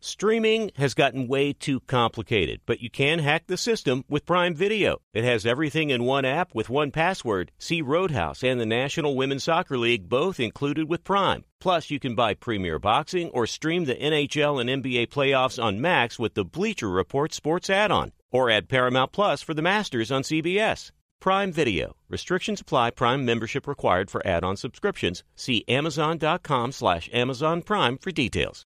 Streaming has gotten way too complicated, but you can hack the system with Prime Video. It has everything in one app with one password. See Roadhouse and the National Women's Soccer League both included with Prime. Plus, you can buy Premier Boxing or stream the NHL and NBA playoffs on Max with the Bleacher Report Sports add-on. Or add Paramount Plus for the Masters on CBS. Prime Video. Restrictions apply. Prime membership required for add-on subscriptions. See Amazon.com/Amazon Prime for details.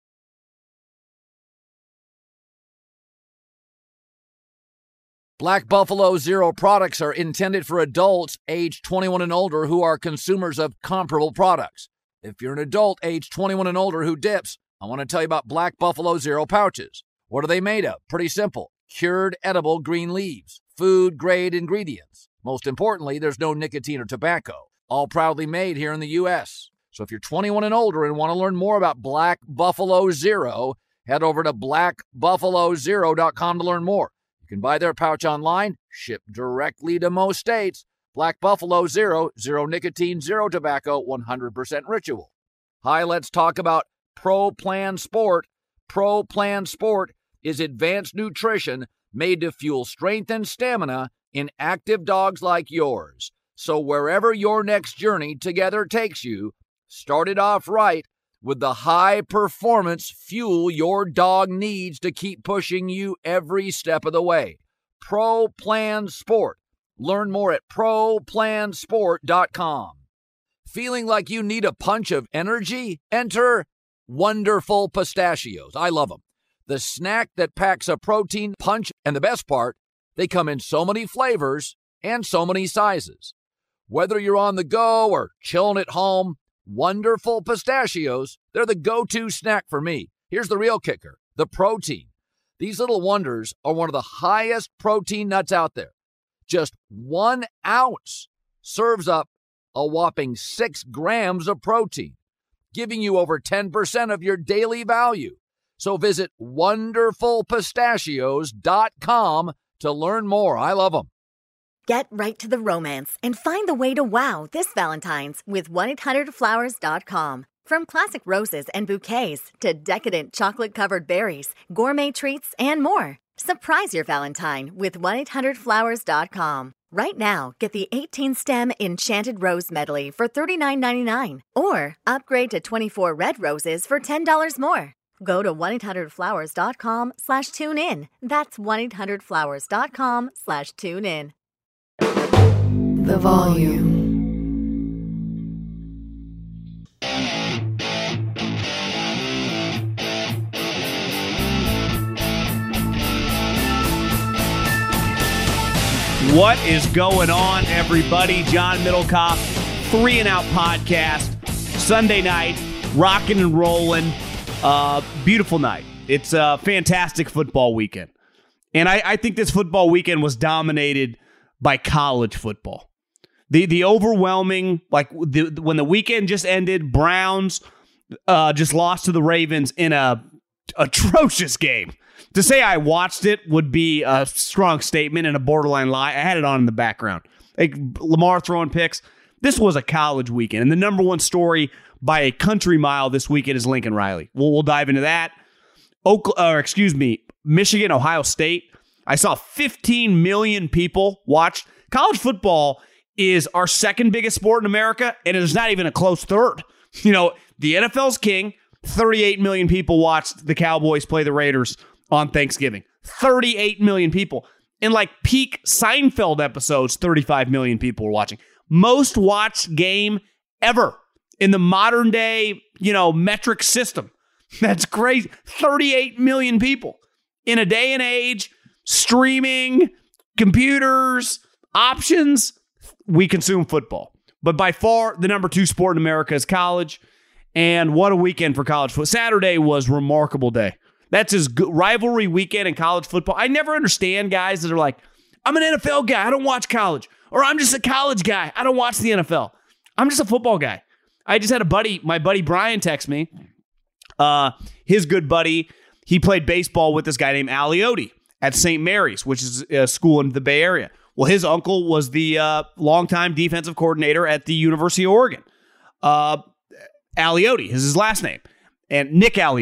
Black Buffalo Zero products are intended for adults age 21 and older who are consumers of comparable products. If you're an adult age 21 and older who dips, I want to tell you about Black Buffalo Zero pouches. What are they made of? Pretty simple. Cured edible green leaves. Food-grade ingredients. Most importantly, there's no nicotine or tobacco. All proudly made here in the U.S. So if you're 21 and older and want to learn more about Black Buffalo Zero, head over to blackbuffalozero.com to learn more. You can buy their pouch online, ship directly to most states. Black Buffalo Zero, zero nicotine, zero tobacco, 100% ritual. Hi, let's talk about Pro Plan Sport. Pro Plan Sport is advanced nutrition made to fuel strength and stamina in active dogs like yours. So wherever your next journey together takes you, start it off right with the high-performance fuel your dog needs to keep pushing you every step of the way. Pro Plan Sport. Learn more at ProPlansport.com. Feeling like you need a punch of energy? Enter Wonderful Pistachios. I love them. The snack that packs a protein punch, and the best part, they come in so many flavors and so many sizes. Whether you're on the go or chilling at home, Wonderful Pistachios, they're the go-to snack for me. Here's the real kicker, the protein. These little wonders are one of the highest protein nuts out there. Just 1 ounce serves up a whopping 6 grams of protein, giving you over 10% of your daily value. So visit wonderfulpistachios.com to learn more. I love them. Get right to the romance and find the way to wow this Valentine's with 1-800-Flowers.com. From classic roses and bouquets to decadent chocolate-covered berries, gourmet treats, and more. Surprise your Valentine with 1-800-Flowers.com. Right now, get the 18-stem Enchanted Rose Medley for $39.99 or upgrade to 24 red roses for $10 more. Go to 1-800-Flowers.com/tune-in. That's 1-800-Flowers.com/tune-in. The volume. What is going on, everybody? John Middlecoff, 3 and Out podcast. Sunday night, rocking and rolling. Beautiful night. It's a fantastic football weekend. And I think this football weekend was dominated by college football. The overwhelming, when the weekend just ended, Browns just lost to the Ravens in a atrocious game. To say I watched it would be a strong statement and a borderline lie. I had it on in the background. Like Lamar throwing picks. This was a college weekend. And the number one story by a country mile this weekend is Lincoln Riley. We'll dive into that. Michigan, Ohio State. I saw 15 million people watch. College football is our second biggest sport in America, and it is not even a close third. You know, the NFL's king. 38 million people watched the Cowboys play the Raiders on Thanksgiving. 38 million people. In like peak Seinfeld episodes, 35 million people were watching. Most watched game ever in the modern day, metric system. That's crazy. 38 million people. In a day and age, streaming, computers, options, we consume football. But by far, the number 2 sport in America is college. And what a weekend for college football. Saturday was a remarkable day. That's his rivalry weekend in college football. I never understand guys that are like, I'm an NFL guy. I don't watch college. Or I'm just a college guy. I don't watch the NFL. I'm just a football guy. I just had my buddy Brian text me. His good buddy, he played baseball with this guy named Aliotti at St. Mary's, which is a school in the Bay Area. Well, his uncle was the longtime defensive coordinator at the University of Oregon. Aliotti is his last name. And Nick Aliotti.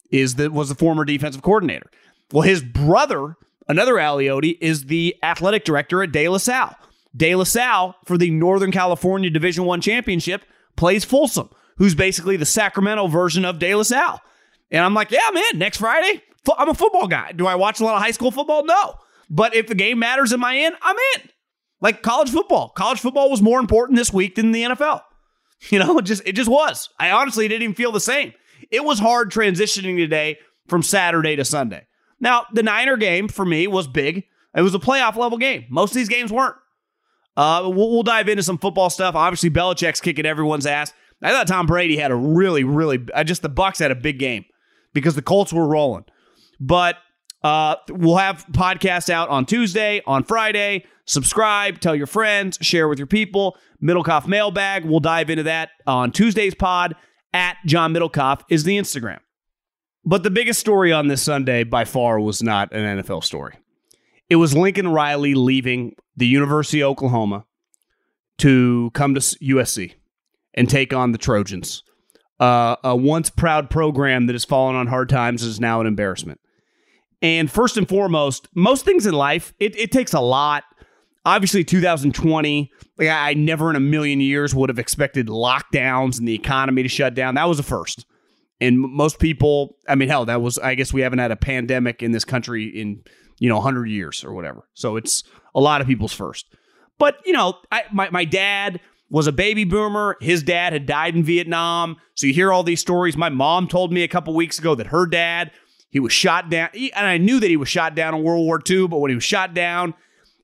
was the former defensive coordinator. Well, his brother, another Aliotti, is the athletic director at De La Salle. De La Salle, for the Northern California Division I championship, plays Folsom, who's basically the Sacramento version of De La Salle. And I'm like, yeah, I'm in. Next Friday, I'm a football guy. Do I watch a lot of high school football? No. But if the game matters, am I in? I'm in. Like college football. College football was more important this week than the NFL. It just was. I honestly didn't even feel the same. It was hard transitioning today from Saturday to Sunday. Now, the Niner game for me was big. It was a playoff level game. Most of these games weren't. We'll dive into some football stuff. Obviously, Belichick's kicking everyone's ass. I thought Tom Brady had a really, the Bucs had a big game because the Colts were rolling. But we'll have podcasts out on Tuesday, on Friday. Subscribe, tell your friends, share with your people. Middlecoff Mailbag, we'll dive into that on Tuesday's pod. At John Middlecoff is the Instagram. But the biggest story on this Sunday by far was not an NFL story. It was Lincoln Riley leaving the University of Oklahoma to come to USC and take on the Trojans. A once proud program that has fallen on hard times is now an embarrassment. And first and foremost, most things in life, it takes a lot. Obviously, 2020, I never in a million years would have expected lockdowns and the economy to shut down. That was a first. And most people, I guess we haven't had a pandemic in this country in, 100 years or whatever. So it's a lot of people's first. But, my dad was a baby boomer. His dad had died in Vietnam. So you hear all these stories. My mom told me a couple weeks ago that her dad, he was shot down. And I knew that he was shot down in World War II, but when he was shot down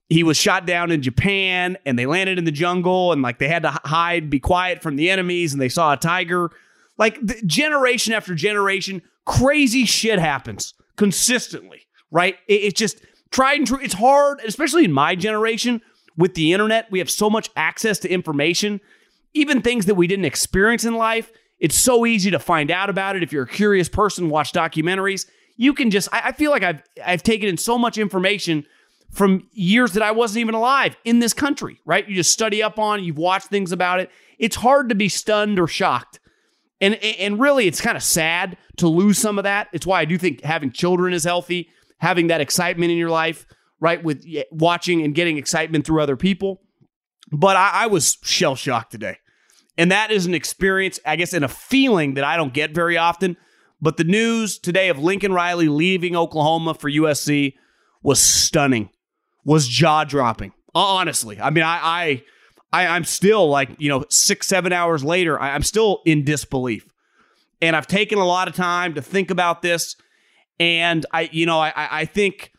in Japan, and they landed in the jungle, and they had to hide, be quiet from the enemies, and they saw a tiger. Generation after generation, crazy shit happens consistently, right? It's just tried and true. It's hard, especially in my generation with the internet. We have so much access to information, even things that we didn't experience in life. It's so easy to find out about it. If you're a curious person, watch documentaries. You can just, I feel like I've taken in so much information from years that I wasn't even alive in this country, right? You just study up on it, you've watched things about it. It's hard to be stunned or shocked. And really, it's kind of sad to lose some of that. It's why I do think having children is healthy, having that excitement in your life, right? With watching and getting excitement through other people. But I was shell-shocked today. And that is an experience, I guess, and a feeling that I don't get very often. But the news today of Lincoln Riley leaving Oklahoma for USC was stunning. Was jaw-dropping, honestly. I mean, I'm still 6-7 hours later, I'm still in disbelief. And I've taken a lot of time to think about this. And I think,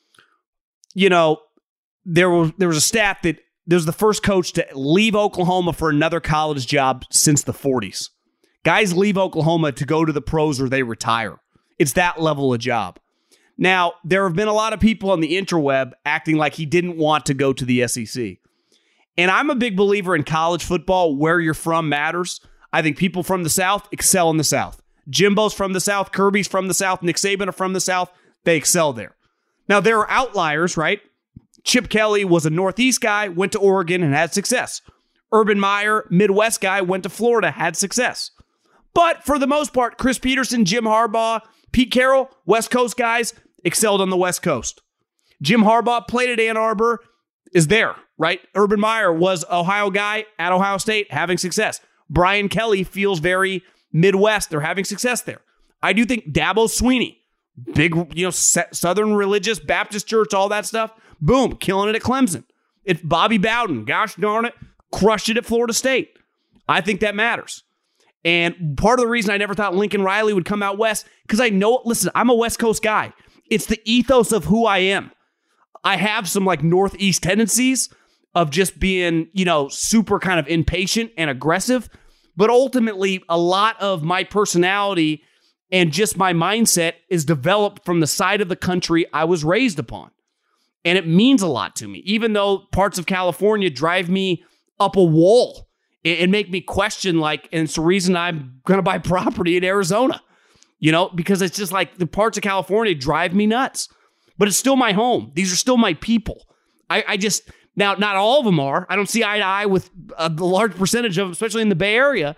there was a stat that there's the first coach to leave Oklahoma for another college job since the 40s. Guys leave Oklahoma to go to the pros or they retire. It's that level of job. Now, there have been a lot of people on the interweb acting like he didn't want to go to the SEC. And I'm a big believer in college football. Where you're from matters. I think people from the South excel in the South. Jimbo's from the South. Kirby's from the South. Nick Saban are from the South. They excel there. Now, there are outliers, right? Chip Kelly was a Northeast guy, went to Oregon and had success. Urban Meyer, Midwest guy, went to Florida, had success. But for the most part, Chris Peterson, Jim Harbaugh, Pete Carroll, West Coast guys, excelled on the West Coast. Jim Harbaugh played at Ann Arbor, is there, right? Urban Meyer was an Ohio guy at Ohio State, having success. Brian Kelly feels very Midwest. They're having success there. I do think Dabo Swinney, big, Southern religious, Baptist church, all that stuff, boom, killing it at Clemson. It's Bobby Bowden, gosh darn it, crushed it at Florida State. I think that matters. And part of the reason I never thought Lincoln Riley would come out west, because I know, listen, I'm a West Coast guy. It's the ethos of who I am. I have some Northeast tendencies of just being, super kind of impatient and aggressive. But ultimately, a lot of my personality and just my mindset is developed from the side of the country I was raised upon. And it means a lot to me, even though parts of California drive me up a wall and make me question, and it's the reason I'm going to buy property in Arizona, because it's just the parts of California drive me nuts. But it's still my home. These are still my people. I just, now, not all of them are. I don't see eye to eye with a large percentage of them, especially in the Bay Area.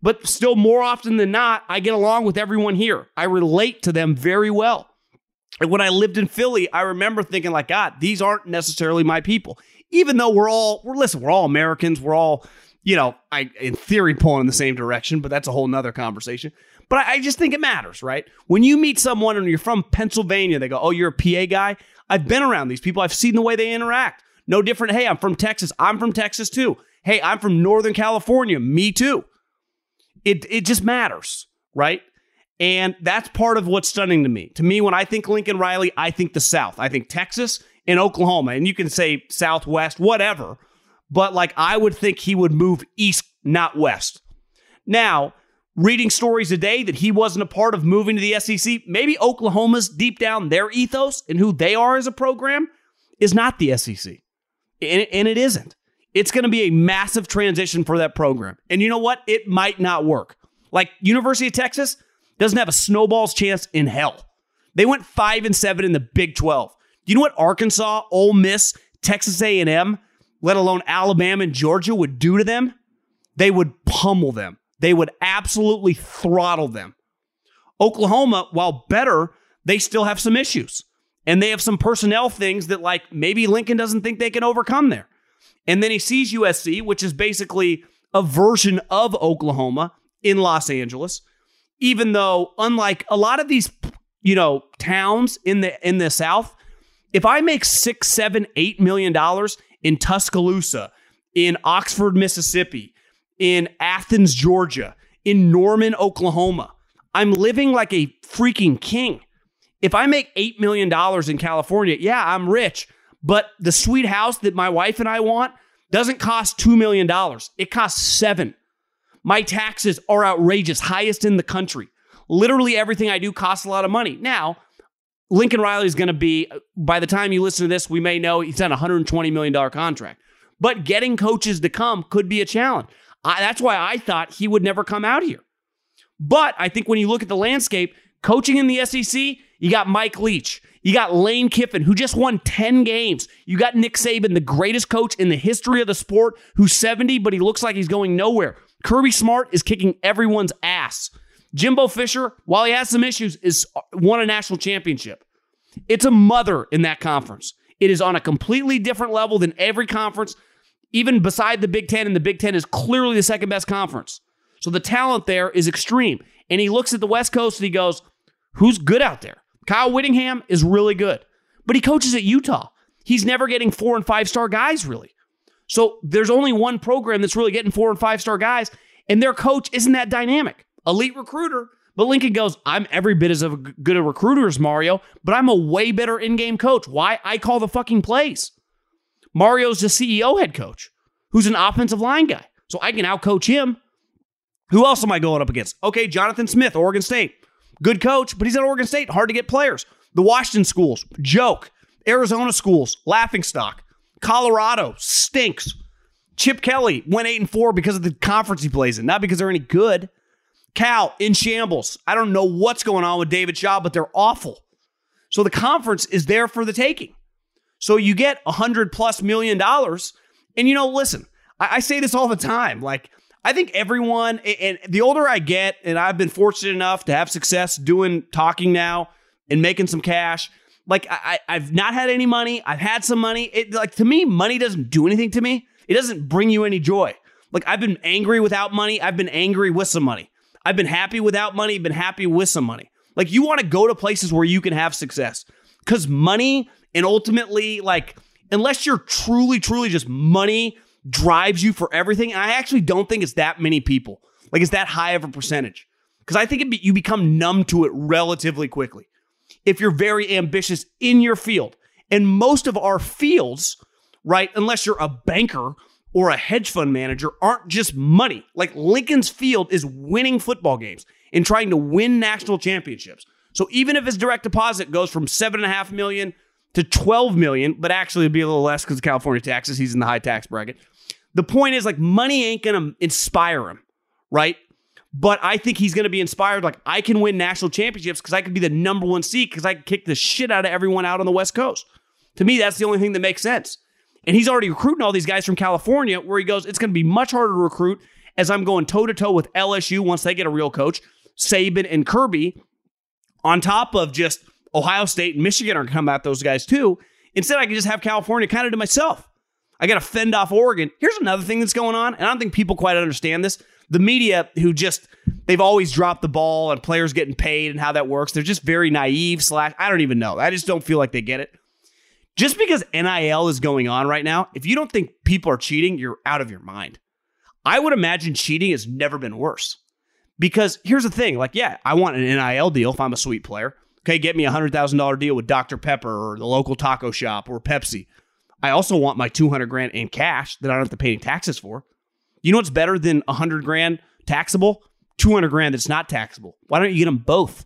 But still, more often than not, I get along with everyone here. I relate to them very well. And when I lived in Philly, I remember thinking like, God, these aren't necessarily my people. Even though we're all Americans. We're all, in theory, pulling in the same direction, but that's a whole nother conversation. But I just think it matters, right? When you meet someone and you're from Pennsylvania, they go, oh, you're a PA guy? I've been around these people. I've seen the way they interact. No different. Hey, I'm from Texas. I'm from Texas too. Hey, I'm from Northern California. Me too. It just matters, right? And that's part of what's stunning to me. To me, when I think Lincoln Riley, I think the South. I think Texas and Oklahoma. And you can say Southwest, whatever. But I would think he would move east, not west. Now, reading stories today that he wasn't a part of moving to the SEC, maybe Oklahoma's deep down, their ethos and who they are as a program is not the SEC. And it isn't. It's going to be a massive transition for that program. And you know what? It might not work. University of Texas doesn't have a snowball's chance in hell. They went 5-7 in the Big 12. Do you know what Arkansas, Ole Miss, Texas A&M, let alone Alabama and Georgia would do to them? They would pummel them. They would absolutely throttle them. Oklahoma, while better, they still have some issues. And they have some personnel things that maybe Lincoln doesn't think they can overcome there. And then he sees USC, which is basically a version of Oklahoma in Los Angeles, even though unlike a lot of these, towns in the South, if I make $6, $7, $8 million in Tuscaloosa, in Oxford, Mississippi, in Athens, Georgia, in Norman, Oklahoma, I'm living like a freaking king. If I make $8 million in California, yeah, I'm rich. But the sweet house that my wife and I want doesn't cost $2 million. It costs $7 million. My taxes are outrageous, highest in the country. Literally everything I do costs a lot of money. Now, Lincoln Riley is going to be, by the time you listen to this, we may know he's on a $120 million contract. But getting coaches to come could be a challenge. That's why I thought he would never come out here. But I think when you look at the landscape, coaching in the SEC, you got Mike Leach. You got Lane Kiffin, who just won 10 games. You got Nick Saban, the greatest coach in the history of the sport, who's 70, but he looks like he's going nowhere. Kirby Smart is kicking everyone's ass. Jimbo Fisher, while he has some issues, won a national championship. It's a mother in that conference. It is on a completely different level than every conference, even beside the Big Ten, and the Big Ten is clearly the second best conference. So the talent there is extreme. And he looks at the West Coast and he goes, who's good out there? Kyle Whittingham is really good, but he coaches at Utah. He's never getting 4- and 5-star guys, really. So there's only one program that's really getting 4- and 5-star guys, and their coach isn't that dynamic. Elite recruiter, but Lincoln goes, I'm every bit as good a recruiter as Mario, but I'm a way better in-game coach. Why? I call the fucking plays. Mario's the CEO head coach, who's an offensive line guy, so I can outcoach him. Who else am I going up against? Okay, Jonathan Smith, Oregon State. Good coach, but he's at Oregon State. Hard to get players. The Washington schools, joke. Arizona schools, laughingstock. Colorado stinks. Chip Kelly went 8-4 because of the conference he plays in, not because they're any good. Cal, in shambles. I don't know what's going on with David Shaw, but they're awful. So the conference is there for the taking. So you get $100+ million. And listen, I say this all the time. I think everyone, and the older I get, and I've been fortunate enough to have success talking now and making some cash. I've not had any money. I've had some money. To me, money doesn't do anything to me. It doesn't bring you any joy. I've been angry without money. I've been angry with some money. I've been happy without money. Been happy with some money. You want to go to places where you can have success. Because money, and ultimately, unless you're truly, truly just money drives you for everything. And I actually don't think it's that many people. It's that high of a percentage. Because I think you become numb to it relatively quickly. If you're very ambitious in your field. And most of our fields, right, unless you're a banker or a hedge fund manager, aren't just money. Lincoln's field is winning football games and trying to win national championships. So even if his direct deposit goes from $7.5 million to $12 million, but actually it'd be a little less because of California taxes, he's in the high tax bracket. The point is, money ain't going to inspire him, right? But I think he's going to be inspired, I can win national championships because I could be the number one seed because I can kick the shit out of everyone out on the West Coast. To me, that's the only thing that makes sense. And he's already recruiting all these guys from California where he goes, it's going to be much harder to recruit. as I'm going toe-to-toe with LSU once they get a real coach, Saban and Kirby, on top of just Ohio State and Michigan are coming at those guys too. Instead, I can just have California kind of to myself. I got to fend off Oregon. Here's another thing that's going on, and I don't think people quite understand this. The media they've always dropped the ball on players getting paid and how that works. They're just very naive / I don't even know. I just don't feel like they get it. Just because NIL is going on right now, if you don't think people are cheating, you're out of your mind. I would imagine cheating has never been worse. Because here's the thing, I want an NIL deal if I'm a sweet player. Okay, get me a $100,000 deal with Dr. Pepper or the local taco shop or Pepsi. I also want my $200,000 in cash that I don't have to pay any taxes for. You know what's better than $100,000 taxable? $200,000 that's not taxable. Why don't you get them both?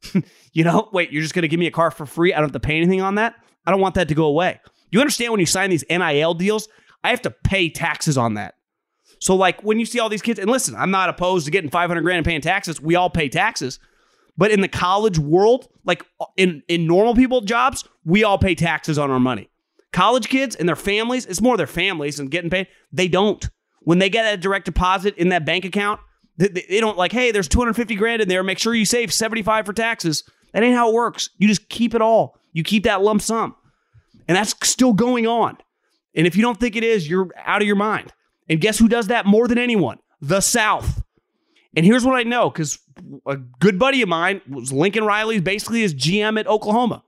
Wait, you're just going to give me a car for free? I don't have to pay anything on that? I don't want that to go away. You understand when you sign these NIL deals, I have to pay taxes on that. So when you see all these kids, and listen, I'm not opposed to getting $500,000 and paying taxes. We all pay taxes. But in the college world, in normal people jobs, we all pay taxes on our money. College kids and their families, it's more their families and getting paid. They don't. When they get a direct deposit in that bank account, they don't hey, there's $250,000 in there. Make sure you save $75,000 for taxes. That ain't how it works. You just keep it all. You keep that lump sum. And that's still going on. And if you don't think it is, you're out of your mind. And guess who does that more than anyone? The South. And here's what I know, because a good buddy of mine was Lincoln Riley, basically his GM at Oklahoma.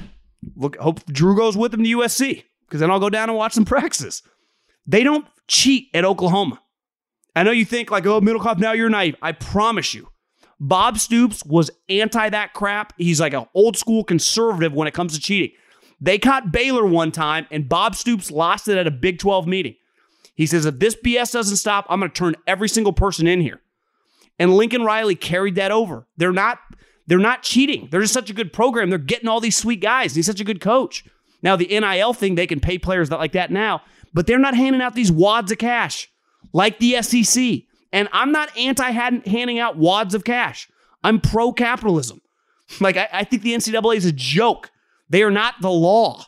Hope Drew goes with him to USC, because then I'll go down and watch some practices. They don't cheat at Oklahoma. I know you think Middlecoff, now you're naive. I promise you. Bob Stoops was anti that crap. He's like an old school conservative when it comes to cheating. They caught Baylor one time, and Bob Stoops lost it at a Big 12 meeting. He says, if this BS doesn't stop, I'm going to turn every single person in here. And Lincoln Riley carried that over. They're not cheating. They're just such a good program. They're getting all these sweet guys. He's such a good coach. Now, the NIL thing, they can pay players like that now, but they're not handing out these wads of cash like the SEC. And I'm not anti-handing out wads of cash. I'm pro-capitalism. I think the NCAA is a joke. They are not the law.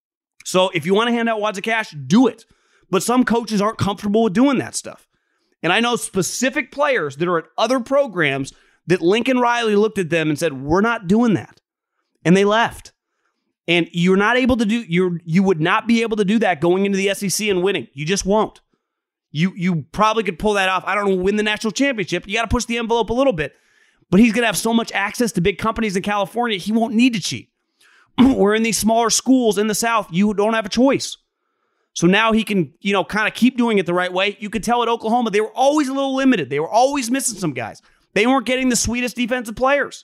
So if you want to hand out wads of cash, do it. But some coaches aren't comfortable with doing that stuff. And I know specific players that are at other programs that Lincoln Riley looked at them and said, we're not doing that. And they left. And you're not able to you would not be able to do that going into the SEC and winning. You just won't. You probably could pull that off. I don't know, win the national championship. You got to push the envelope a little bit. But he's going to have so much access to big companies in California, he won't need to cheat. Where in these smaller schools in the South, you don't have a choice. So now he can, kind of keep doing it the right way. You could tell at Oklahoma, they were always a little limited. They were always missing some guys. They weren't getting the sweetest defensive players.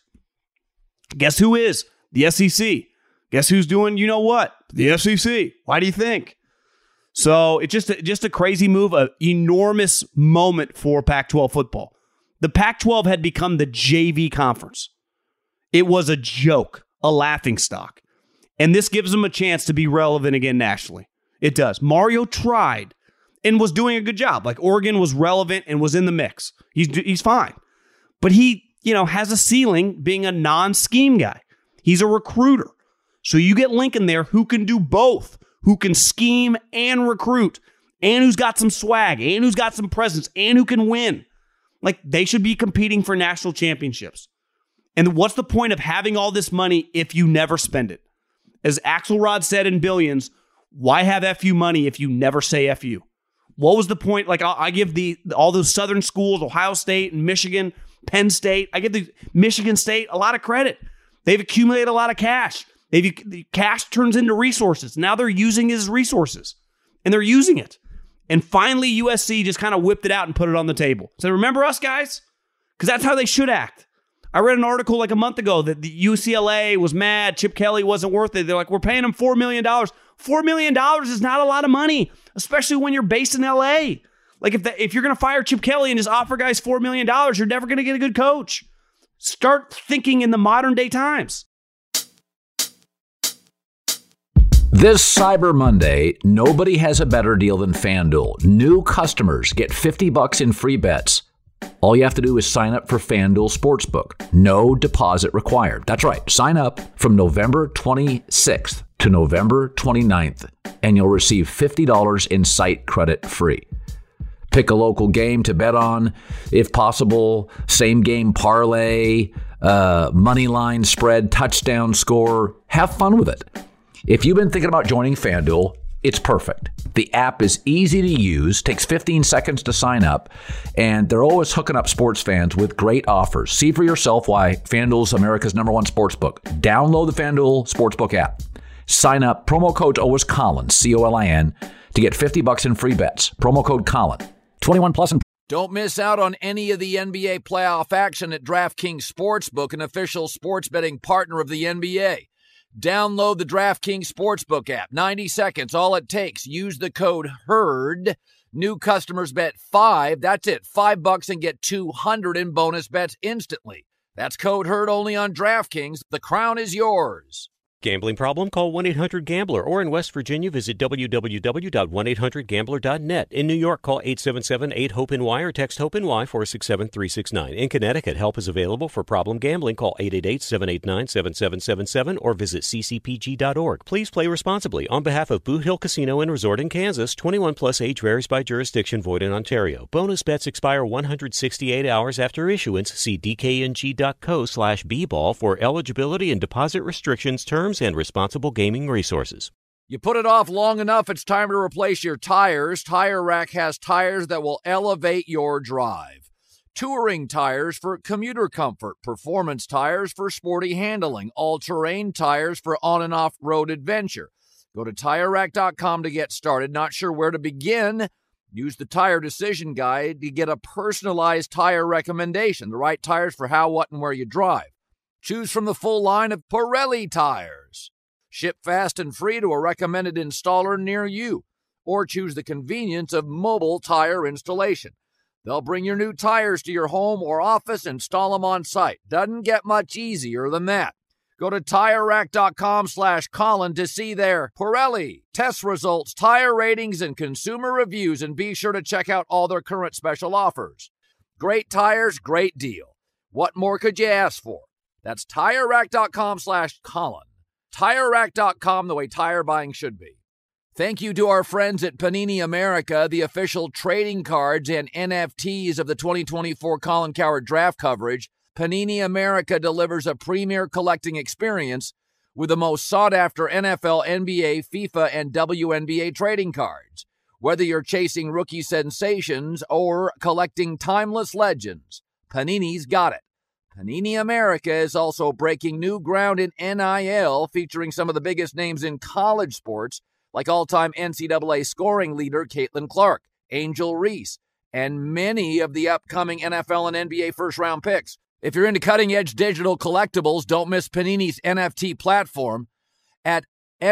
Guess who is? The SEC. Guess who's doing what? The SEC. Why do you think? So it's just a crazy move, an enormous moment for Pac-12 football. The Pac-12 had become the JV conference. It was a joke, a laughingstock. And this gives them a chance to be relevant again nationally. It does. Mario tried and was doing a good job. Oregon was relevant and was in the mix. He's fine. But he, has a ceiling being a non-scheme guy. He's a recruiter. So you get Lincoln there who can do both, who can scheme and recruit, and who's got some swag, and who's got some presence, and who can win. They should be competing for national championships. And what's the point of having all this money if you never spend it? As Axelrod said in Billions, why have FU money if you never say FU? What was the point? I give all those Southern schools, Ohio State and Michigan, Penn State, I give the Michigan State a lot of credit. They've accumulated a lot of cash. The cash turns into resources. Now they're using it as resources, and they're using it. And finally, USC just kind of whipped it out and put it on the table. So remember us, guys? Because that's how they should act. I read an article a month ago that the UCLA was mad. Chip Kelly wasn't worth it. They're like, we're paying him $4 million. $4 million is not a lot of money, especially when you're based in LA. If you're going to fire Chip Kelly and just offer guys $4 million, you're never going to get a good coach. Start thinking in the modern day times. This Cyber Monday, nobody has a better deal than FanDuel. New customers get $50 in free bets. All you have to do is sign up for FanDuel Sportsbook. No deposit required. That's right. Sign up from November 26th to November 29th, and you'll receive $50 in site credit free. Pick a local game to bet on, if possible. Same game parlay, money line spread, touchdown score. Have fun with it. If you've been thinking about joining FanDuel, it's perfect. The app is easy to use, takes 15 seconds to sign up, and they're always hooking up sports fans with great offers. See for yourself why FanDuel's America's #1 sportsbook. Download the FanDuel Sportsbook app. Sign up. Promo code always Colin, COLIN, to get $50 in free bets. Promo code Colin. 21 plus. Don't miss out on any of the NBA playoff action at DraftKings Sportsbook, an official sports betting partner of the NBA. Download the DraftKings Sportsbook app. 90 seconds, all it takes. Use the code HERD. New customers bet $5. That's it, $5 and get $200 in bonus bets instantly. That's code HERD only on DraftKings. The crown is yours. Gambling problem? Call 1-800-GAMBLER. Or in West Virginia, visit www.1800gambler.net. In New York, call 877-8-HOPE-NY or text HOPE-NY 467-369. In Connecticut, help is available for problem gambling. Call 888-789-7777 or visit ccpg.org. Please play responsibly. On behalf of Boot Hill Casino and Resort in Kansas, 21 plus, age varies by jurisdiction, void in Ontario. Bonus bets expire 168 hours after issuance. See dkng.co/bball for eligibility and deposit restrictions, terms, and responsible gaming resources. You put it off long enough, it's time to replace your tires. Tire Rack has tires that will elevate your drive. Touring tires for commuter comfort, performance tires for sporty handling, all-terrain tires for on- and off-road adventure. Go to TireRack.com to get started. Not sure where to begin? Use the Tire Decision Guide to get a personalized tire recommendation, the right tires for how, what, and where you drive. Choose from the full line of Pirelli tires. Ship fast and free to a recommended installer near you. Or choose the convenience of mobile tire installation. They'll bring your new tires to your home or office and install them on site. Doesn't get much easier than that. Go to TireRack.com/Colin to see their Pirelli test results, tire ratings, and consumer reviews, and be sure to check out all their current special offers. Great tires, great deal. What more could you ask for? That's TireRack.com/Colin. TireRack.com, the way tire buying should be. Thank you to our friends at Panini America, the official trading cards and NFTs of the 2024 Colin Cowherd draft coverage. Panini America delivers a premier collecting experience with the most sought-after NFL, NBA, FIFA, and WNBA trading cards. Whether you're chasing rookie sensations or collecting timeless legends, Panini's got it. Panini America is also breaking new ground in NIL, featuring some of the biggest names in college sports, like all-time NCAA scoring leader Caitlin Clark, Angel Reese, and many of the upcoming NFL and NBA first-round picks. If you're into cutting-edge digital collectibles, don't miss Panini's NFT platform at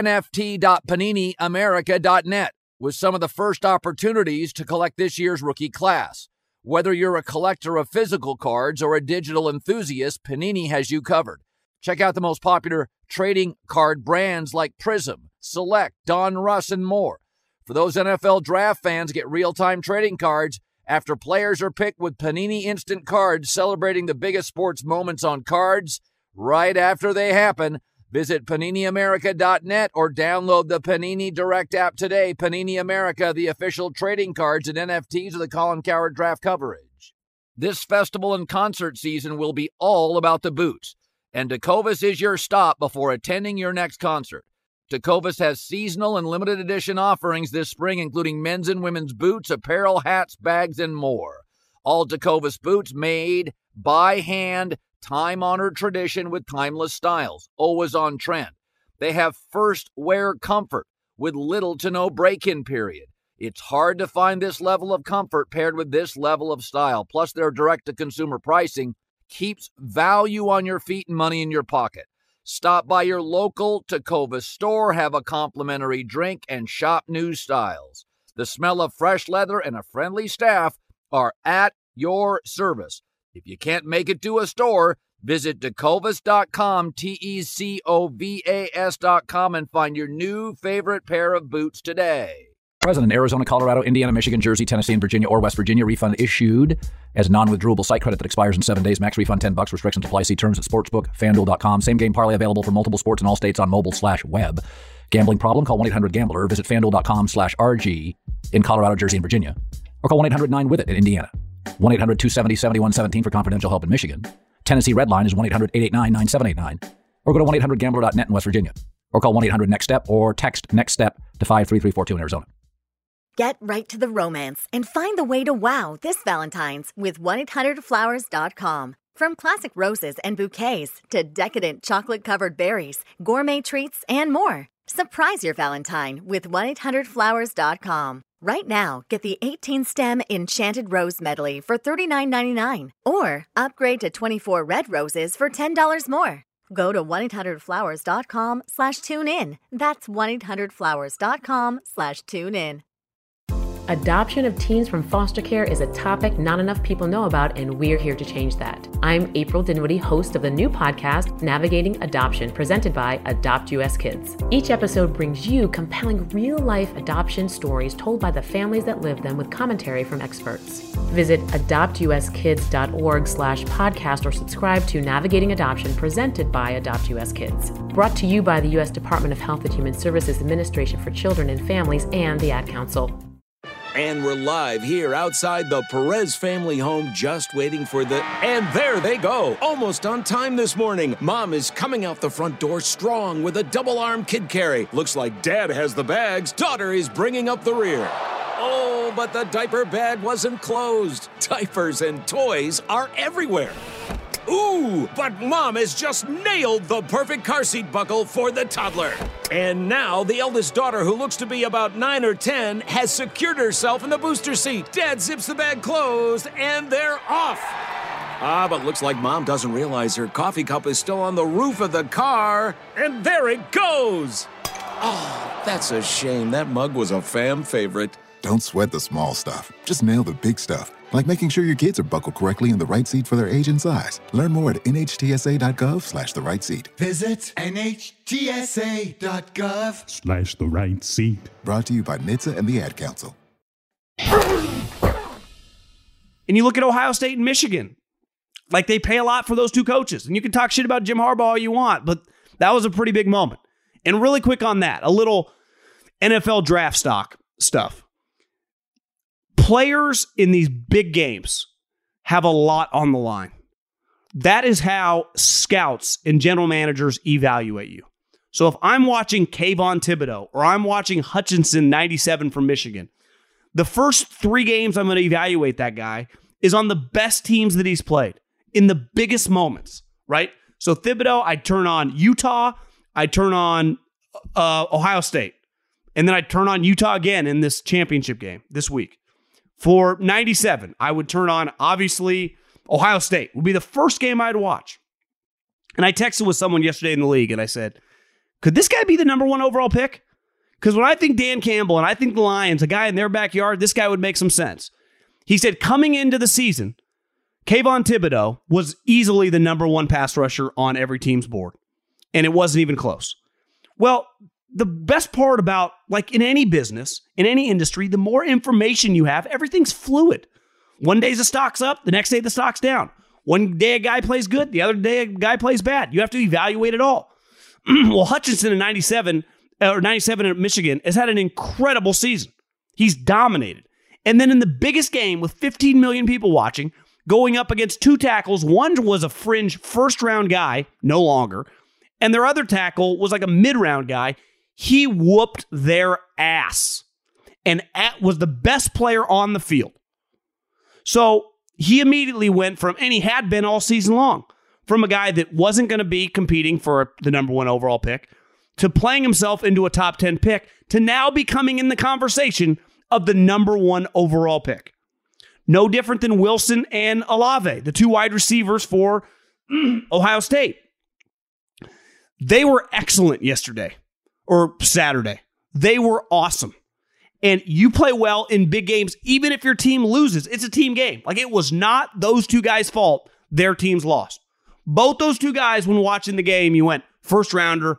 nft.paniniamerica.net with some of the first opportunities to collect this year's rookie class. Whether you're a collector of physical cards or a digital enthusiast, Panini has you covered. Check out the most popular trading card brands like Prism, Select, Don Russ, and more. For those NFL draft fans, get real-time trading cards after players are picked with Panini Instant Cards, celebrating the biggest sports moments on cards right after they happen. Visit PaniniAmerica.net or download the Panini Direct app today. Panini America, the official trading cards and NFTs of the Colin Cowherd draft coverage. This festival and concert season will be all about the boots, and Tecovas is your stop before attending your next concert. Tecovas has seasonal and limited edition offerings this spring, including men's and women's boots, apparel, hats, bags, and more. All Tecovas boots made by hand, time-honored tradition with timeless styles, always on trend. They have first wear comfort with little to no break-in period. It's hard to find this level of comfort paired with this level of style. Plus, their direct-to-consumer pricing keeps value on your feet and money in your pocket. Stop by your local Tecovas store, have a complimentary drink, and shop new styles. The smell of fresh leather and a friendly staff are at your service. If you can't make it to a store, visit Tecovas.com, Tecovas.com, and find your new favorite pair of boots today. Present in Arizona, Colorado, Indiana, Michigan, Jersey, Tennessee, and Virginia, or West Virginia. Refund issued as non-withdrawable site credit that expires in 7 days. Max refund $10. Restrictions apply. See terms at sportsbook.fanduel.com. Same game parlay available for multiple sports in all states on mobile/web. Gambling problem? Call 1-800-GAMBLER. Visit fanduel.com/RG in Colorado, Jersey, and Virginia. or call 1-800-9-WITH-IT in Indiana. 1-800-270-7117 for confidential help in Michigan. Tennessee Red Line is 1-800-889-9789. Or go to 1-800-GAMBLER.net in West Virginia. Or call 1-800-NEXT-STEP or text NEXT-STEP to 53342 in Arizona. Get right to the romance and find the way to wow this Valentine's with 1-800-Flowers.com. From classic roses and bouquets to decadent chocolate-covered berries, gourmet treats, and more. Surprise your Valentine with 1-800-Flowers.com. Right now, get the 18-stem Enchanted Rose Medley for $39.99. Or upgrade to 24 red roses for $10 more. Go to 1-800-Flowers.com/tune-in. That's 1-800-Flowers.com/tune-in. Adoption of teens from foster care is a topic not enough people know about, and we're here to change that. I'm April Dinwiddie, host of the new podcast, Navigating Adoption, presented by Adopt US Kids. Each episode brings you compelling real-life adoption stories told by the families that live them with commentary from experts. Visit adoptuskids.org/podcast or subscribe to Navigating Adoption, presented by Adopt US Kids. Brought to you by the U.S. Department of Health and Human Services Administration for Children and Families and the Ad Council. And we're live here outside the Perez family home, just waiting for the... And there they go, almost on time this morning. Mom is coming out the front door strong with a double-arm kid carry. Looks like Dad has the bags. Daughter is bringing up the rear. Oh, but the diaper bag wasn't closed. Diapers and toys are everywhere. Ooh, but Mom has just nailed the perfect car seat buckle for the toddler. And now the eldest daughter, who looks to be about 9 or 10, has secured herself in the booster seat. Dad zips the bag closed, and they're off. But looks like Mom doesn't realize her coffee cup is still on the roof of the car. And there it goes. Oh, that's a shame. That mug was a fam favorite. Don't sweat the small stuff. Just nail the big stuff, like making sure your kids are buckled correctly in the right seat for their age and size. Learn more at nhtsa.gov/the right seat. Visit nhtsa.gov/the right seat. Brought to you by NHTSA and the Ad Council. And you look at Ohio State and Michigan. Like, they pay a lot for those two coaches. And you can talk shit about Jim Harbaugh all you want, but that was a pretty big moment. And really quick on that, a little NFL draft stock stuff. Players in these big games have a lot on the line. That is how scouts and general managers evaluate you. So if I'm watching Kayvon Thibodeau or I'm watching Hutchinson 97 from Michigan, the first 3 games I'm going to evaluate that guy is on the best teams that he's played in the biggest moments, right? So Thibodeau, I turn on Utah, I turn on Ohio State, and then I turn on Utah again in this championship game this week. For 97, I would turn on, obviously, Ohio State would be the first game I'd watch. And I texted with someone yesterday in the league, and I said, could this guy be the number 1 overall pick? Because when I think Dan Campbell and I think the Lions, a guy in their backyard, this guy would make some sense. He said coming into the season, Kayvon Thibodeau was easily the number 1 pass rusher on every team's board. And it wasn't even close. Well, the best part about, like in any business, in any industry, the more information you have, everything's fluid. One day the stock's up, the next day the stock's down. One day a guy plays good, the other day a guy plays bad. You have to evaluate it all. Well, Hutchinson in 97 at Michigan has had an incredible season. He's dominated. And then in the biggest game with 15 million people watching, going up against 2 tackles, one was a fringe first-round guy, no longer, and their other tackle was like a mid-round guy. He whooped their ass and was the best player on the field. So he immediately went from, and he had been all season long, from a guy that wasn't going to be competing for the number 1 overall pick to playing himself into a top 10 pick to now becoming in the conversation of the number 1 overall pick. No different than Wilson and Olave, the 2 wide receivers for Ohio State. They were excellent yesterday. Or Saturday. They were awesome. And you play well in big games, even if your team loses. It's a team game. Like, it was not those 2 guys' fault their teams lost. Both those 2 guys, when watching the game, you went first rounder.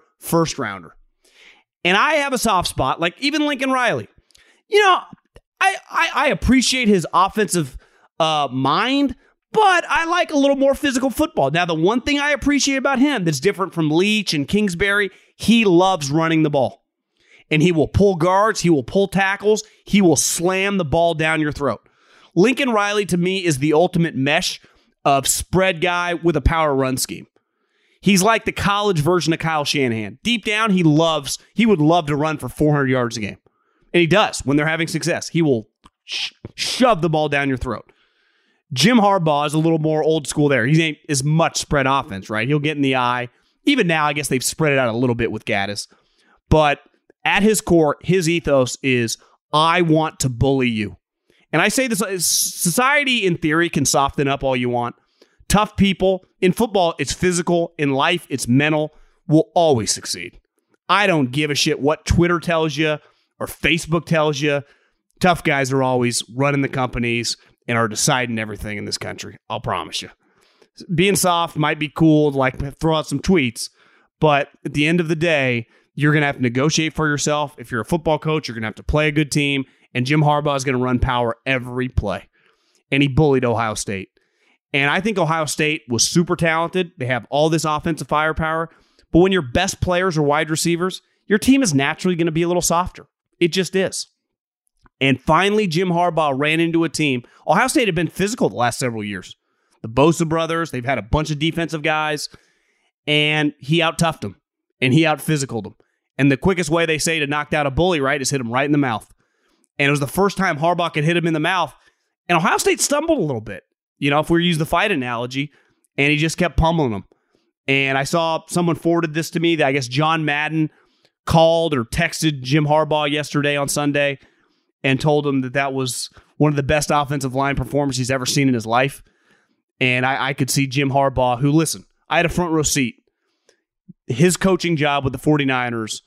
And I have a soft spot, like even Lincoln Riley. You know, I appreciate his offensive mind, but I like a little more physical football. Now, the one thing I appreciate about him that's different from Leach and Kingsbury, he loves running the ball. And he will pull guards, he will pull tackles, he will slam the ball down your throat. Lincoln Riley, to me, is the ultimate mesh of spread guy with a power run scheme. He's like the college version of Kyle Shanahan. Deep down, he would love to run for 400 yards a game. And he does when they're having success. He will shove the ball down your throat. Jim Harbaugh is a little more old school there. He ain't as much spread offense, right? He'll get in the eye. Even now, I guess they've spread it out a little bit with Gaddis. But at his core, his ethos is, I want to bully you. And I say this, society in theory can soften up all you want. Tough people, in football, it's physical. In life, it's mental, will always succeed. I don't give a shit what Twitter tells you or Facebook tells you. Tough guys are always running the companies and are deciding everything in this country. I'll promise you. Being soft might be cool to like throw out some tweets, but at the end of the day, you're going to have to negotiate for yourself. If you're a football coach, you're going to have to play a good team, and Jim Harbaugh is going to run power every play. And he bullied Ohio State. And I think Ohio State was super talented. They have all this offensive firepower. But when your best players are wide receivers, your team is naturally going to be a little softer. It just is. And finally, Jim Harbaugh ran into a team. Ohio State had been physical the last several years. The Bosa brothers, they've had a bunch of defensive guys, and he out-toughed them, and he out-physicaled them. And the quickest way they say to knock out a bully, right, is hit him right in the mouth. And it was the first time Harbaugh could hit him in the mouth, and Ohio State stumbled a little bit, if we use the fight analogy, and he just kept pummeling them. And I saw someone forwarded this to me, that I guess John Madden called or texted Jim Harbaugh yesterday on Sunday and told him that was one of the best offensive line performances he's ever seen in his life. And I could see Jim Harbaugh, who, listen, I had a front row seat. His coaching job with the 49ers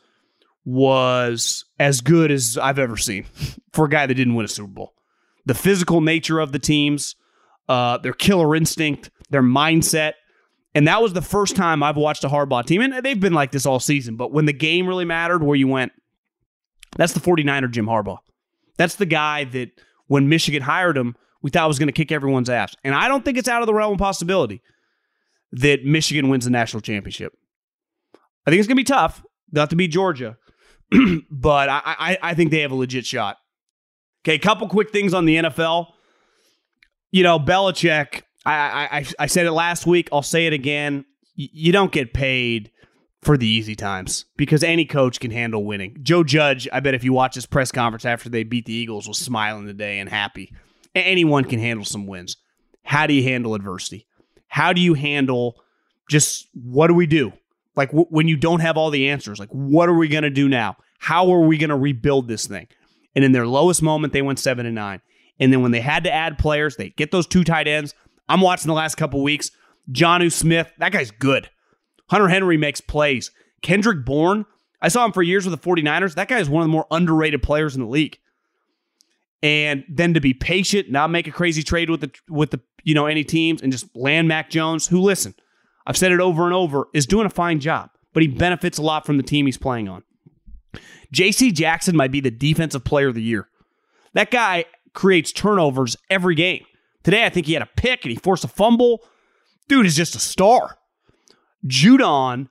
was as good as I've ever seen for a guy that didn't win a Super Bowl. The physical nature of the teams, their killer instinct, their mindset. And that was the first time I've watched a Harbaugh team. And they've been like this all season. But when the game really mattered, where you went, that's the 49er Jim Harbaugh. That's the guy that when Michigan hired him, we thought was going to kick everyone's ass. And I don't think it's out of the realm of possibility that Michigan wins the national championship. I think it's going to be tough. They'll have to beat Georgia. But I think they have a legit shot. Okay, a couple quick things on the NFL. Belichick, I said it last week. I'll say it again. You don't get paid for the easy times because any coach can handle winning. Joe Judge, I bet if you watch his press conference after they beat the Eagles, was smiling today and happy. Anyone can handle some wins. How do you handle adversity? How do you handle just what do we do? Like when you don't have all the answers, like what are we going to do now? How are we going to rebuild this thing? And in their lowest moment, they went 7-9. And then when they had to add players, they get those two tight ends. I'm watching the last couple weeks. Jonnu Smith, that guy's good. Hunter Henry makes plays. Kendrick Bourne, I saw him for years with the 49ers. That guy is one of the more underrated players in the league. And then to be patient, not make a crazy trade with the any teams, and just land Mac Jones, who, listen, I've said it over and over, is doing a fine job, but he benefits a lot from the team he's playing on. J.C. Jackson might be the defensive player of the year. That guy creates turnovers every game. Today, I think he had a pick and he forced a fumble. Dude is just a star. Judon,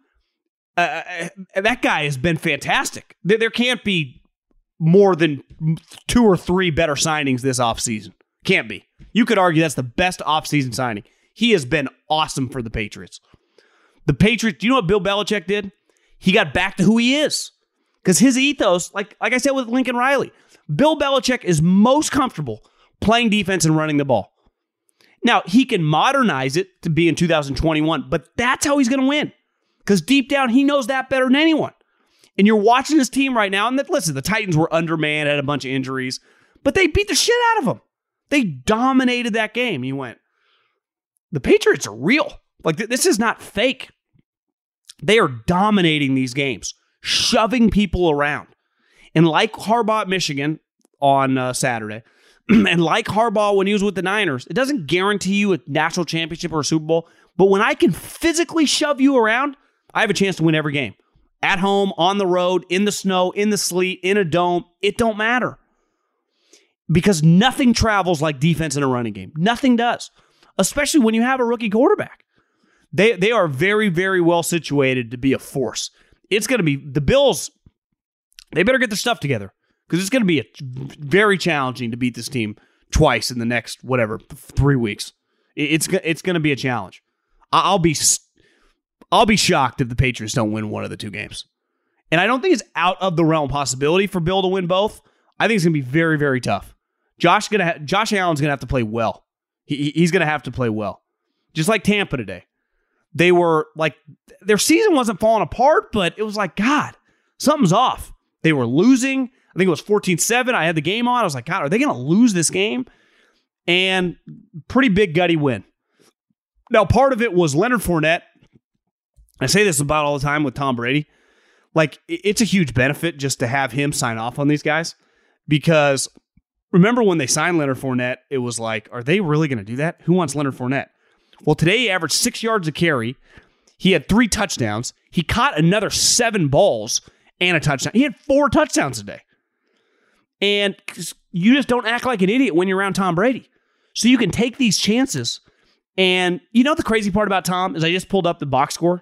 that guy has been fantastic. There can't be more than 2 or 3 better signings this offseason. Can't be. You could argue that's the best offseason signing. He has been awesome for the Patriots. The Patriots, do you know what Bill Belichick did? He got back to who he is. Because his ethos, like I said with Lincoln Riley, Bill Belichick is most comfortable playing defense and running the ball. Now, he can modernize it to be in 2021, but that's how he's going to win. Because deep down, he knows that better than anyone. And you're watching his team right now, and listen, the Titans were undermanned, had a bunch of injuries, but they beat the shit out of them. They dominated that game. You went, the Patriots are real. Like, this is not fake. They are dominating these games, shoving people around. And like Harbaugh at Michigan on Saturday, and like Harbaugh when he was with the Niners, it doesn't guarantee you a national championship or a Super Bowl, but when I can physically shove you around, I have a chance to win every game. At home, on the road, in the snow, in the sleet, in a dome, it don't matter. Because nothing travels like defense in a running game. Nothing does. Especially when you have a rookie quarterback. They are very, very well situated to be a force. It's going to be, the Bills, they better get their stuff together. Because it's going to be very challenging to beat this team twice in the next, 3 weeks. It's going to be a challenge. I'll be shocked if the Patriots don't win one of the two games. And I don't think it's out of the realm of possibility for Bill to win both. I think it's going to be very, very tough. Josh Allen's going to have to play well. He's going to have to play well. Just like Tampa today. They were like, their season wasn't falling apart, but it was like, God, something's off. They were losing. I think it was 14-7. I had the game on. I was like, God, are they going to lose this game? And pretty big gutty win. Now, part of it was Leonard Fournette. I say this about all the time with Tom Brady. Like, it's a huge benefit just to have him sign off on these guys. Because remember when they signed Leonard Fournette, it was like, are they really going to do that? Who wants Leonard Fournette? Well, today he averaged 6 yards a carry. He had 3 touchdowns. He caught another 7 balls and a touchdown. He had 4 touchdowns today. And you just don't act like an idiot when you're around Tom Brady. So you can take these chances. And you know the crazy part about Tom is I just pulled up the box score.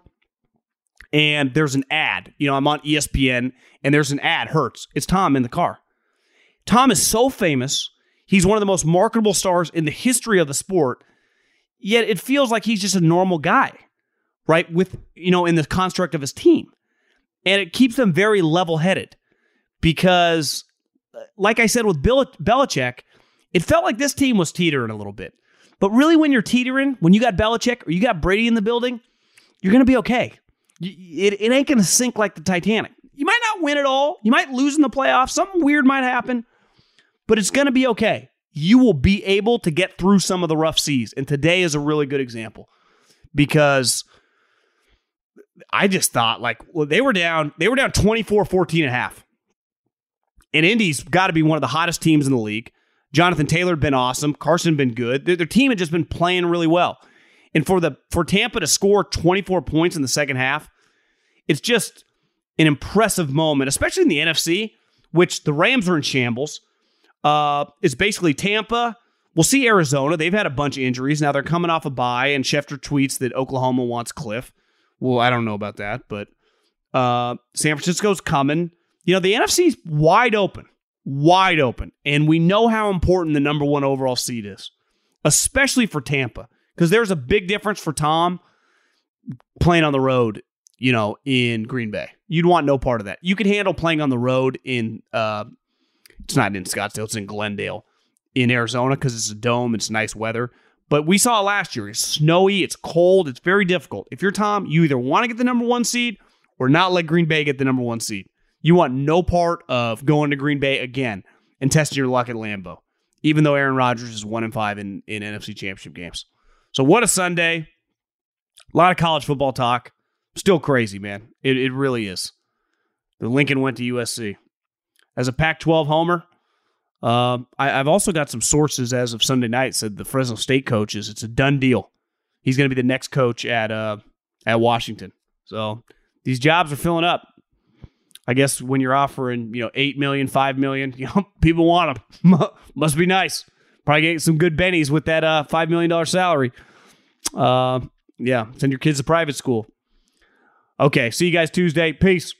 And there's an ad. You know, I'm on ESPN, and there's an ad, Hurts. It's Tom in the car. Tom is so famous. He's one of the most marketable stars in the history of the sport. Yet it feels like he's just a normal guy, right? With, in the construct of his team. And it keeps them very level-headed. Because, like I said with Belichick, it felt like this team was teetering a little bit. But really, when you're teetering, when you got Belichick or you got Brady in the building, you're going to be okay. It ain't going to sink like the Titanic. You might not win it all. You might lose in the playoffs. Something weird might happen. But it's going to be okay. You will be able to get through some of the rough seas. And today is a really good example. Because I just thought, they were down 24-14.5. And Indy's got to be one of the hottest teams in the league. Jonathan Taylor had been awesome. Carson had been good. Their team had just been playing really well. And for Tampa to score 24 points in the second half, it's just an impressive moment, especially in the NFC, which the Rams are in shambles. It's basically Tampa. We'll see Arizona. They've had a bunch of injuries. Now they're coming off a bye, and Schefter tweets that Oklahoma wants Cliff. Well, I don't know about that, but San Francisco's coming. The NFC's wide open. Wide open. And we know how important the number 1 overall seed is, especially for Tampa. Because there's a big difference for Tom playing on the road, in Green Bay. You'd want no part of that. You can handle playing on the road in, it's not in Scottsdale, it's in Glendale, in Arizona, because it's a dome, it's nice weather. But we saw it last year. It's snowy, it's cold, it's very difficult. If you're Tom, you either want to get the number 1 seed or not let Green Bay get the number 1 seed. You want no part of going to Green Bay again and testing your luck at Lambeau, even though Aaron Rodgers is 1-5 in NFC Championship games. So what a Sunday. A lot of college football talk. Still crazy, man. It really is. The Lincoln went to USC. As a Pac-12 homer, I've also got some sources as of Sunday night said the Fresno State coaches, it's a done deal. He's going to be the next coach at Washington. So these jobs are filling up. I guess when you're offering, $8 million, $5 million, people want them. Must be nice. Probably get some good bennies with that $5 million salary. Yeah, send your kids to private school. Okay, see you guys Tuesday. Peace.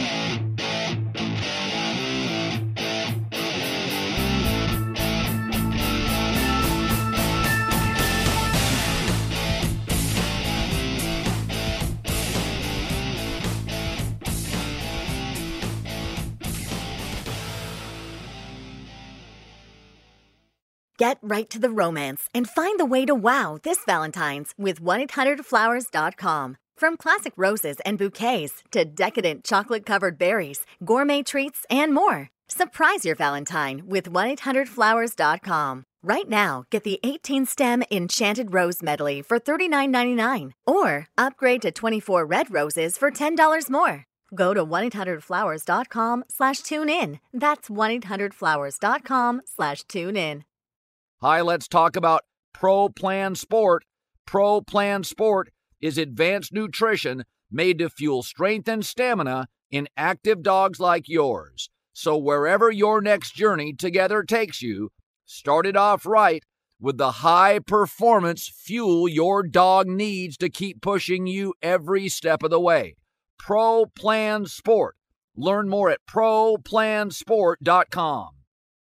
Get right to the romance and find the way to wow this Valentine's with 1-800-Flowers.com. From classic roses and bouquets to decadent chocolate-covered berries, gourmet treats, and more. Surprise your Valentine with 1-800-Flowers.com. Right now, get the 18-stem Enchanted Rose Medley for $39.99 or upgrade to 24 red roses for $10 more. Go to 1-800-Flowers.com/tune-in. That's 1-800-Flowers.com/tune-in. Hi, let's talk about Pro Plan Sport. Pro Plan Sport is advanced nutrition made to fuel strength and stamina in active dogs like yours. So wherever your next journey together takes you, start it off right with the high-performance fuel your dog needs to keep pushing you every step of the way. Pro Plan Sport. Learn more at ProPlansport.com.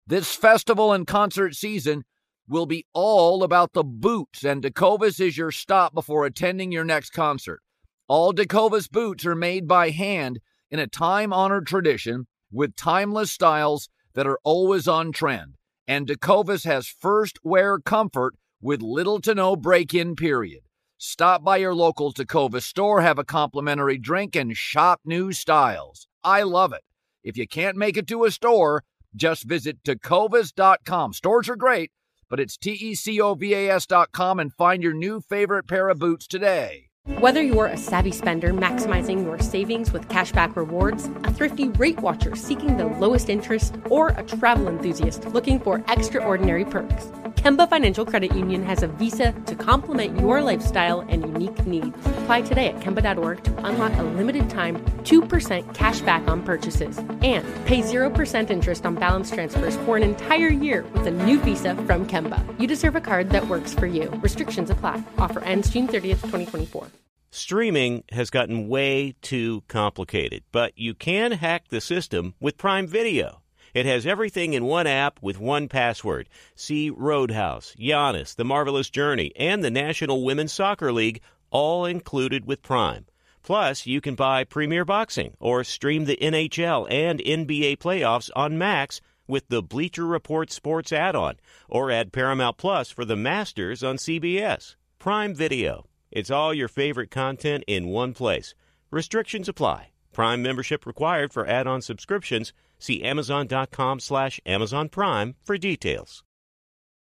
This festival and concert season will be all about the boots, and Tecovas is your stop before attending your next concert. All Tecovas boots are made by hand in a time-honored tradition with timeless styles that are always on trend. And Tecovas has first wear comfort with little to no break-in period. Stop by your local Tecovas store, have a complimentary drink, and shop new styles. I love it. If you can't make it to a store, just visit Tecovas.com. Stores are great, but it's Tecovas.com and find your new favorite pair of boots today. Whether you're a savvy spender maximizing your savings with cashback rewards, a thrifty rate watcher seeking the lowest interest, or a travel enthusiast looking for extraordinary perks, Kemba Financial Credit Union has a visa to complement your lifestyle and unique needs. Apply today at Kemba.org to unlock a limited time 2% cash back on purchases and pay 0% interest on balance transfers for an entire year with a new visa from Kemba. You deserve a card that works for you. Restrictions apply. Offer ends June 30th, 2024. Streaming has gotten way too complicated, but you can hack the system with Prime Video. It has everything in one app with one password. See Roadhouse, Giannis, The Marvelous Journey, and the National Women's Soccer League, all included with Prime. Plus, you can buy Premier Boxing or stream the NHL and NBA playoffs on Max with the Bleacher Report Sports add-on, or add Paramount Plus for the Masters on CBS. Prime Video. It's all your favorite content in one place. Restrictions apply. Prime membership required for add-on subscriptions. See Amazon.com/Amazon Prime for details.